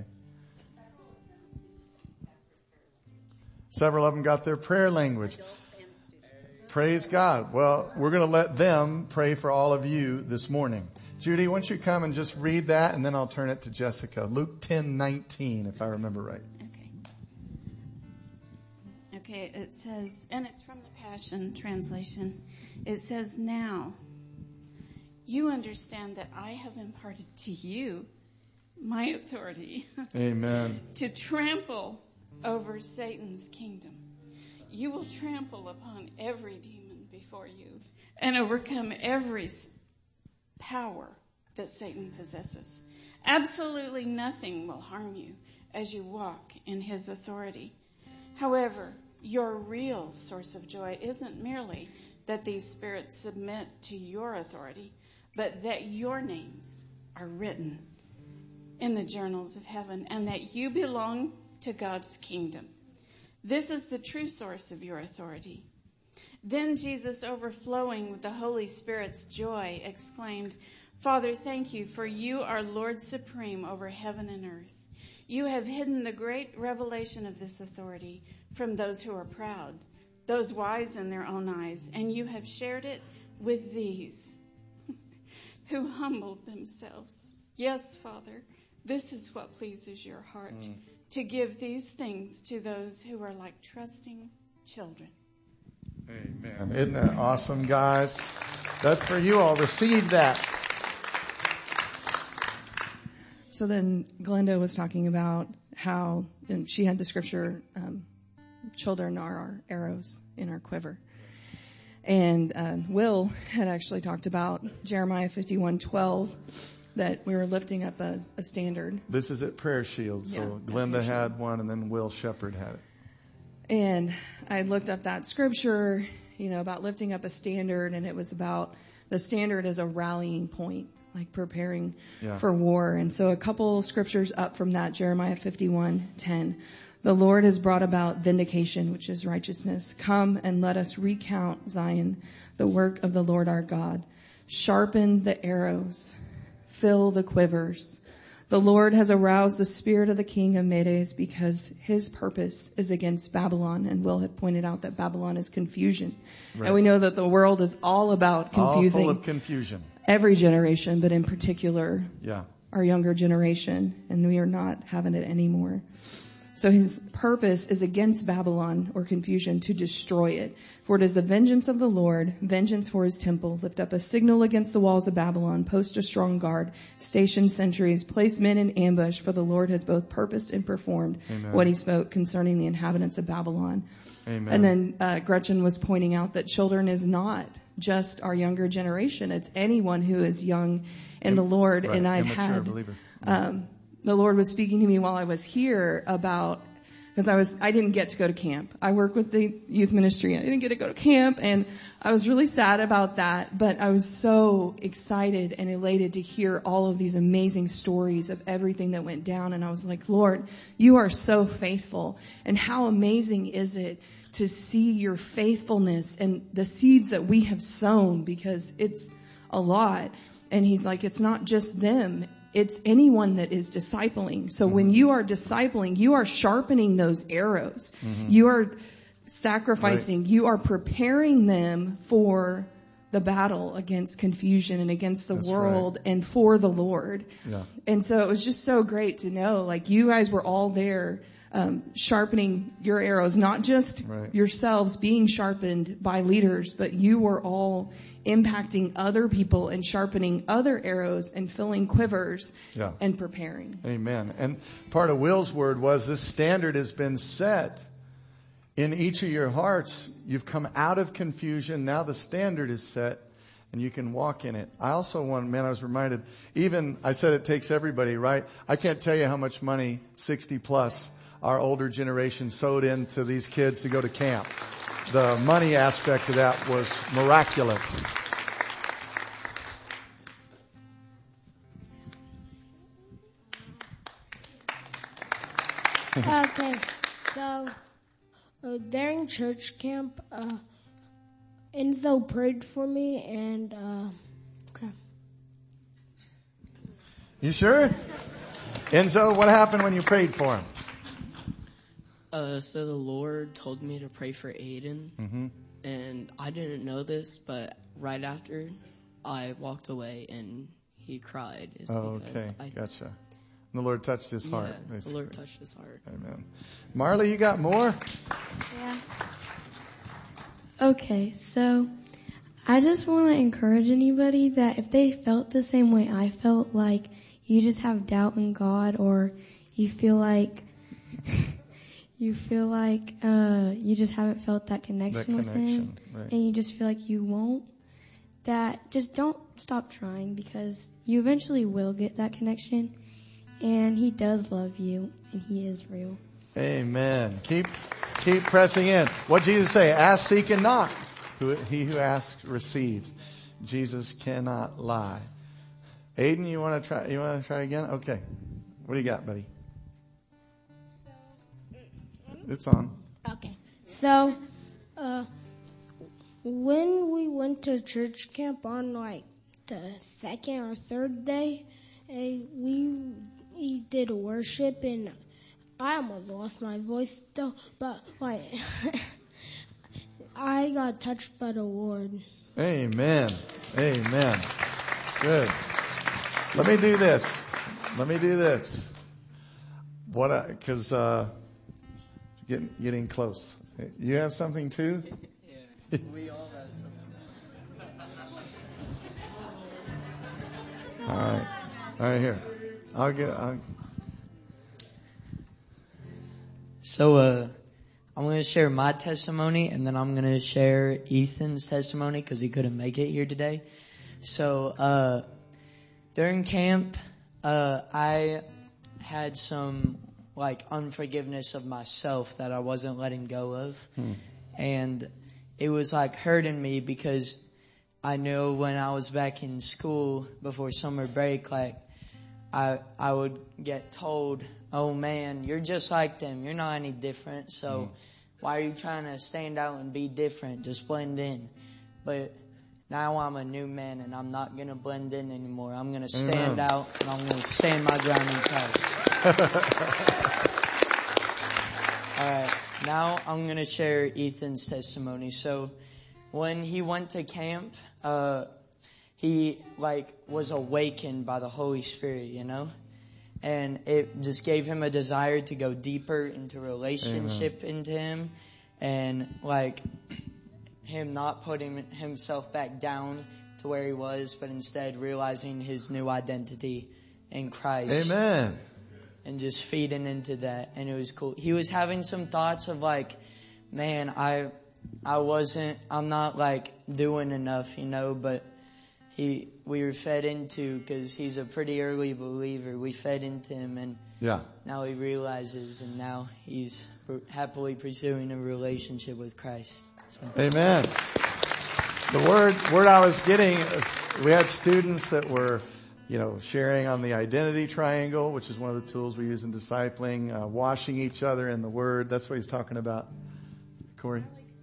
Several of them got their prayer language. Praise God. Well, we're going to let them pray for all of you this morning. Judy, why don't you come and just read that, and then I'll turn it to Jessica. Luke 10:19, if I remember right. Okay, it says, and it's from the Passion Translation. It says, now, you understand that I have imparted to you my authority. Amen. To trample over Satan's kingdom. You will trample upon every demon before you and overcome every power that Satan possesses. Absolutely nothing will harm you as you walk in his authority. However, your real source of joy isn't merely that these spirits submit to your authority, but that your names are written in the journals of heaven and that you belong to God's kingdom. This is the true source of your authority. Then Jesus, overflowing with the Holy Spirit's joy, exclaimed, Father, thank you, for you are Lord supreme over heaven and earth. You have hidden the great revelation of this authority from those who are proud, those wise in their own eyes, and you have shared it with these who humbled themselves. Yes, Father, this is what pleases your heart, to give these things to those who are like trusting children. Amen. Isn't that awesome, guys? That's for you all. Receive that. So then Glenda was talking about how, and she had the scripture, children are our arrows in our quiver. And Will had actually talked about Jeremiah 51:12, that we were lifting up a standard. This is at Prayer Shield. So yeah, Glenda had one, and then Will Shepherd had it. And I looked up that scripture, about lifting up a standard, and it was about the standard as a rallying point, like preparing for war. And so a couple scriptures up from that, Jeremiah 51:10. The Lord has brought about vindication, which is righteousness. Come and let us recount, Zion, the work of the Lord our God. Sharpen the arrows. Fill the quivers. The Lord has aroused the spirit of the king of Medes because his purpose is against Babylon. And Will had pointed out that Babylon is confusion. Right. And we know that the world is all about confusing. All full of confusion. Every generation, but in particular, our younger generation. And we are not having it anymore. So his purpose is against Babylon, or confusion, to destroy it. For it is the vengeance of the Lord, vengeance for his temple. Lift up a signal against the walls of Babylon, post a strong guard, station sentries, place men in ambush, for the Lord has both purposed and performed what he spoke concerning the inhabitants of Babylon. Amen. And then Gretchen was pointing out that children is not just our younger generation. It's anyone who is young in the Lord. Right. And I had... believer. The Lord was speaking to me while I was here about, because I didn't get to go to camp. I work with the youth ministry and I didn't get to go to camp, and I was really sad about that, but I was so excited and elated to hear all of these amazing stories of everything that went down. And I was like, Lord, you are so faithful, and how amazing is it to see your faithfulness and the seeds that we have sown, because it's a lot. And he's like, it's not just them. It's anyone that is discipling. So when you are discipling, you are sharpening those arrows. Mm-hmm. You are sacrificing. Right. You are preparing them for the battle against confusion and against the world and for the Lord. Yeah. And so it was just so great to know, like, you guys were all there, sharpening your arrows, not just yourselves being sharpened by leaders, but you were all impacting other people and sharpening other arrows and filling quivers and preparing. Amen. And part of Will's word was this standard has been set in each of your hearts. You've come out of confusion. Now the standard is set and you can walk in it. I also I was reminded, I said it takes everybody, right? I can't tell you how much money 60 plus our older generation sewed into these kids to go to camp. The money aspect of that was miraculous. Okay, so during church camp, Enzo prayed for me, and okay. You sure? Enzo, what happened when you prayed for him? So the Lord told me to pray for Aiden, and I didn't know this, but right after I walked away and he cried. Okay, gotcha. And the Lord touched his heart. Yeah, the Lord touched his heart. Amen. Marley, you got more? Yeah. Okay, so I just want to encourage anybody that if they felt the same way I felt, like you just have doubt in God, or you feel like you just haven't felt that connection with Him, right, and you just feel like you won't, that just don't stop trying, because you eventually will get that connection, and He does love you, and He is real. Amen. Keep pressing in. What did Jesus say? Ask, seek, and knock. He who asks receives. Jesus cannot lie. Aiden, you want to try again? Okay. What do you got, buddy? It's on. Okay. So, when we went to church camp on like the second or third day, we did worship, and I almost lost my voice though, but like I got touched by the Lord. Amen. Amen. Good. Let me do this. Because it's getting close. You have something too? Yeah, we all have something. All right, here. So, I'm going to share my testimony, and then I'm going to share Ethan's testimony because he couldn't make it here today. So, during camp, I had some unforgiveness of myself that I wasn't letting go of. And it was hurting me because I know when I was back in school before summer break, I would get told, "Oh man, you're just like them. You're not any different. So why are you trying to stand out and be different? Just blend in." But now I'm a new man, and I'm not going to blend in anymore. I'm going to stand out, and I'm going to stand my ground in Christ. All right. Now I'm going to share Ethan's testimony. So when he went to camp, he was awakened by the Holy Spirit, and it just gave him a desire to go deeper into relationship into Him, and him not putting himself back down to where he was, but instead realizing his new identity in Christ. Amen. And just feeding into that. And it was cool. He was having some thoughts of man, I'm not doing enough, but we were fed into, cause he's a pretty early believer. We fed into him, and now he realizes, and now he's happily pursuing a relationship with Christ. So. Amen. The word I was getting is, we had students that were, sharing on the identity triangle, which is one of the tools we use in discipling, washing each other in the Word. That's what he's talking about. Corey?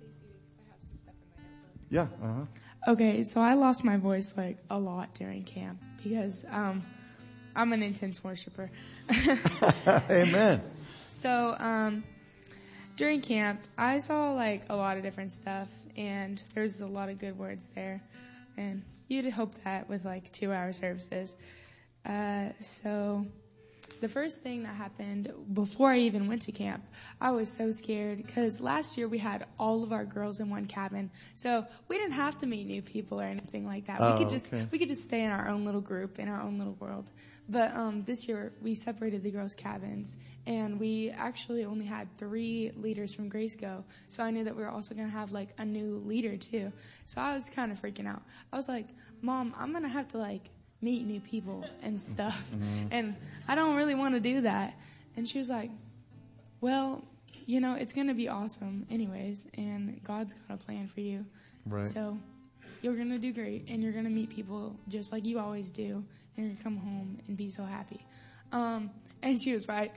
Yeah. Okay, so I lost my voice a lot during camp because I'm an intense worshiper. Amen. So during camp, I saw a lot of different stuff, and there's a lot of good words there, and you'd hope that with 2-hour services. So the first thing that happened before I even went to camp, I was so scared because last year we had all of our girls in one cabin, so we didn't have to meet new people or anything like that. We could just stay in our own little group, in our own little world. But this year we separated the girls' cabins, and we actually only had 3 leaders from Grace Go. So I knew that we were also going to have a new leader too. So I was kind of freaking out. I was like, "Mom, I'm going to have to meet new people and stuff. And I don't really want to do that." And she was like, "Well, it's going to be awesome anyways, and God's got a plan for you. Right. So you're going to do great, and you're going to meet people just like you always do, and you're going to come home and be so happy." And she was right.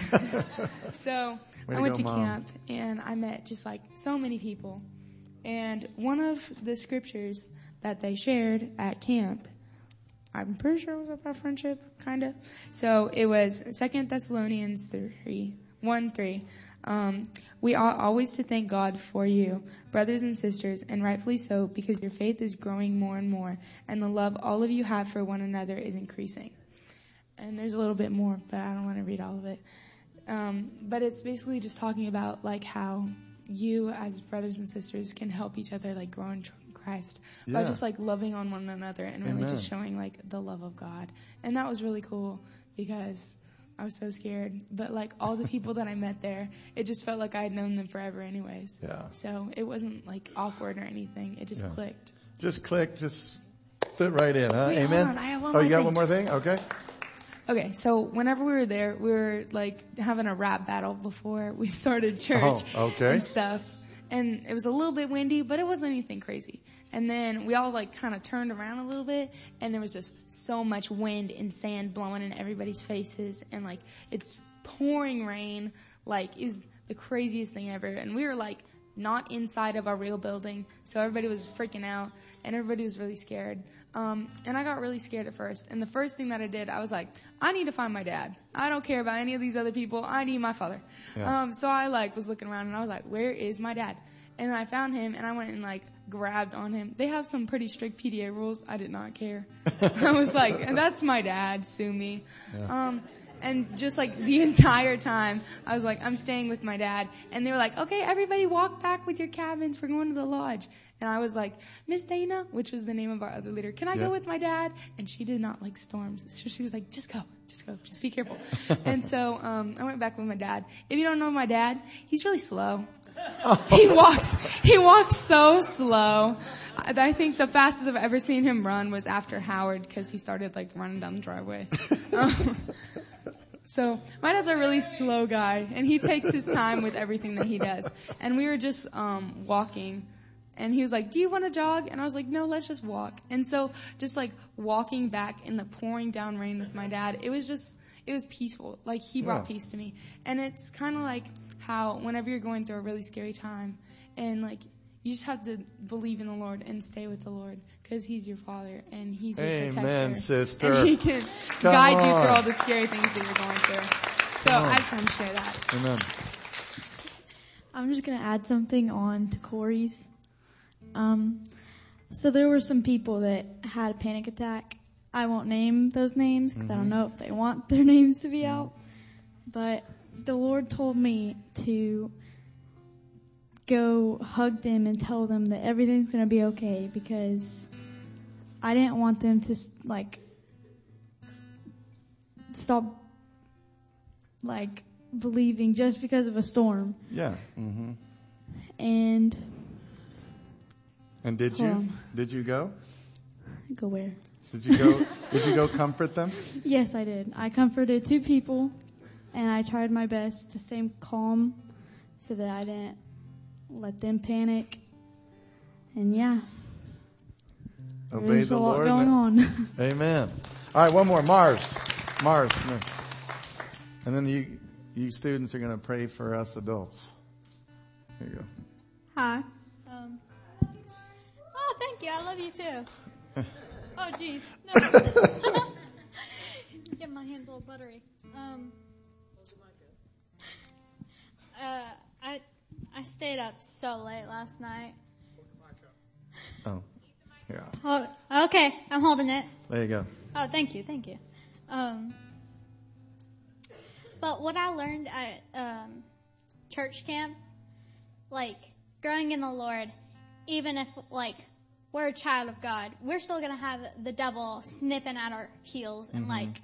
So I went to camp and I met just like so many people. And one of the scriptures that they shared at camp, I'm pretty sure it was about friendship, kind of. So it was 2 Thessalonians 1:3. We ought always to thank God for you, brothers and sisters, and rightfully so, because your faith is growing more and more, and the love all of you have for one another is increasing. And there's a little bit more, but I don't want to read all of it. But it's basically just talking about like how you as brothers and sisters can help each other like grow in Christ by just like loving on one another and really just showing like the love of God. And that was really cool because I was so scared. But like all the people that I met there, it just felt like I had known them forever anyways. Yeah. So it wasn't like awkward or anything. It just clicked. Just click, just fit right in, huh? Wait, Amen. hold on. I have one you more got thing. one more thing? Okay. Okay, so whenever we were there, we were like having a rap battle before we started church and stuff. And it was a little bit windy, but it wasn't anything crazy. And then we all like kind of turned around a little bit, and there was just so much wind and sand blowing in everybody's faces, and like it's pouring rain, like is the craziest thing ever. And we were like not inside of our real building, so everybody was freaking out, and everybody was really scared. And I got really scared at first. And the first thing that I did, I was like, I need to find my dad. I don't care about any of these other people. I need my father. Yeah. So I like was looking around and I was like, where is my dad? And then I found him and I went and like grabbed on him. They have some pretty strict PDA rules. I did not care. I was like, that's my dad. Sue me. Yeah. And just like the entire time, I was like, I'm staying with my dad. And they were like, okay, everybody walk back with your cabins. We're going to the lodge. And I was like, Miss Dana, which was the name of our other leader, can I go with my dad? And she did not like storms. So she was like, just go, just be careful. And so, I went back with my dad. If you don't know my dad, he's really slow. He walks so slow. I think the fastest I've ever seen him run was after Howard because he started like running down the driveway. So my dad's a really slow guy and he takes his time with everything that he does. And we were just, walking and he was like, do you want to jog? And I was like, no, let's just walk. And so just like walking back in the pouring down rain with my dad, it was peaceful. Like he brought peace to me. And it's kind of like how whenever you're going through a really scary time and like you just have to believe in the Lord and stay with the Lord because he's your father and he's your protector. Amen, sister. And he can guide you through all the scary things that you're going through. So I just want to share that. Amen. I'm just going to add something on to Corey's. So there were some people that had a panic attack. I won't name those names because I don't know if they want their names to be out. But the Lord told me to go hug them and tell them that everything's going to be okay because I didn't want them to like stop like believing just because of a storm. Yeah. Mm-hmm. And did you? Did you go? Go where? Did you go comfort them? Yes, I did. I comforted 2 people and I tried my best to stay calm so that I didn't let them panic. And obey there's the a lot Lord. Going on. Amen. All right, one more. Mars. And then you students are going to pray for us adults. Here you go. Hi. Oh, thank you. I love you too. Oh, geez. No. Get my hands all buttery. I stayed up so late last night. Oh, yeah. Okay, I'm holding it. There you go. Oh, thank you. But what I learned at church camp, like growing in the Lord, even if like we're a child of God, we're still gonna have the devil snipping at our heels and like.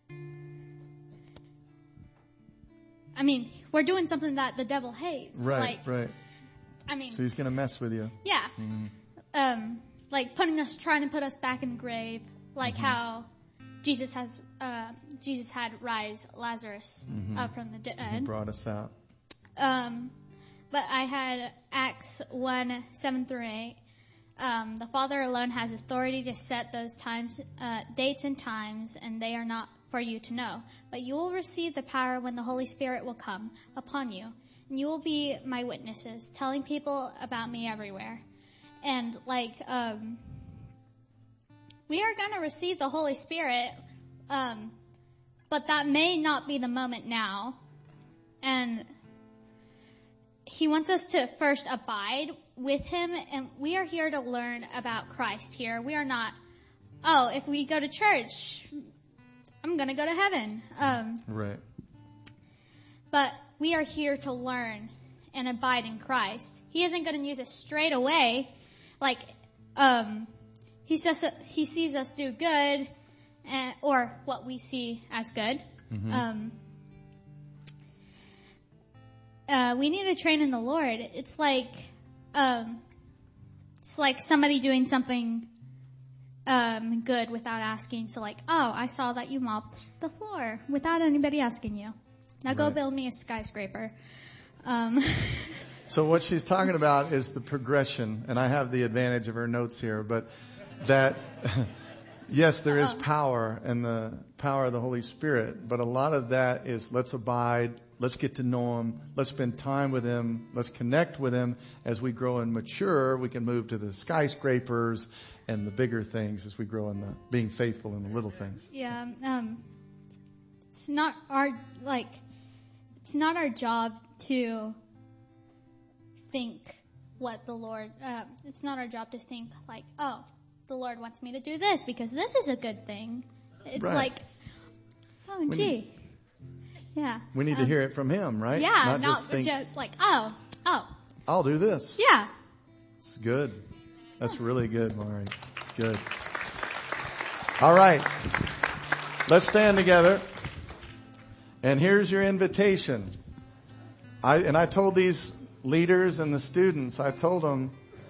I mean, we're doing something that the devil hates. Right. I mean, so he's going to mess with you. Yeah. Mm-hmm. Like trying to put us back in the grave, like how Jesus had raised Lazarus up from the dead. He brought us out. But I had Acts 1:7-8. The Father alone has authority to set those times, dates and times, and they are not for you to know, but you will receive the power when the Holy Spirit will come upon you. And you will be my witnesses, telling people about me everywhere. And we are going to receive the Holy Spirit, but that may not be the moment now. And he wants us to first abide with him, and we are here to learn about Christ here. We are not, if we go to church, I'm going to go to heaven. Right. But we are here to learn and abide in Christ. He isn't going to use us straight away. He sees us do good, or what we see as good. Mm-hmm. We need to train in the Lord. It's like somebody doing something good without asking. So I saw that you mopped the floor without anybody asking you. Now go build me a skyscraper. So what she's talking about is the progression, and I have the advantage of her notes here, but that, yes, there is power and the power of the Holy Spirit, but a lot of that is let's abide, let's get to know him, let's spend time with him, let's connect with him. As we grow and mature, we can move to the skyscrapers and the bigger things as we grow in the being faithful in the little things. Yeah, it's not our job to think what the Lord, it's not our job to think the Lord wants me to do this because this is a good thing. It's right. Yeah. We need to hear it from him, right? Yeah, not just think, I'll do this. Yeah. It's good. That's really good, Mari. It's good. All right. Let's stand together. And here's your invitation. I told these leaders and the students, I told them,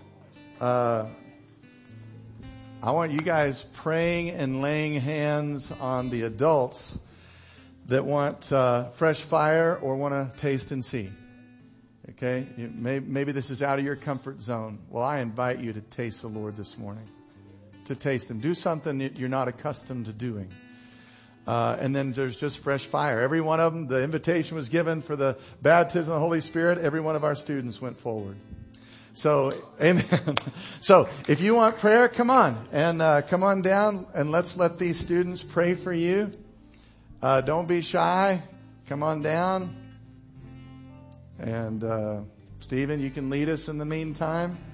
I want you guys praying and laying hands on the adults that want fresh fire or want to taste and see. Okay? Maybe this is out of your comfort zone. Well, I invite you to taste the Lord this morning. To taste Him. Do something that you're not accustomed to doing. And then there's just fresh fire. Every one of them, the invitation was given for the baptism of the Holy Spirit. Every one of our students went forward. So, amen. So, if you want prayer, come on. And come on down and let's let these students pray for you. Don't be shy. Come on down. And Stephen, you can lead us in the meantime.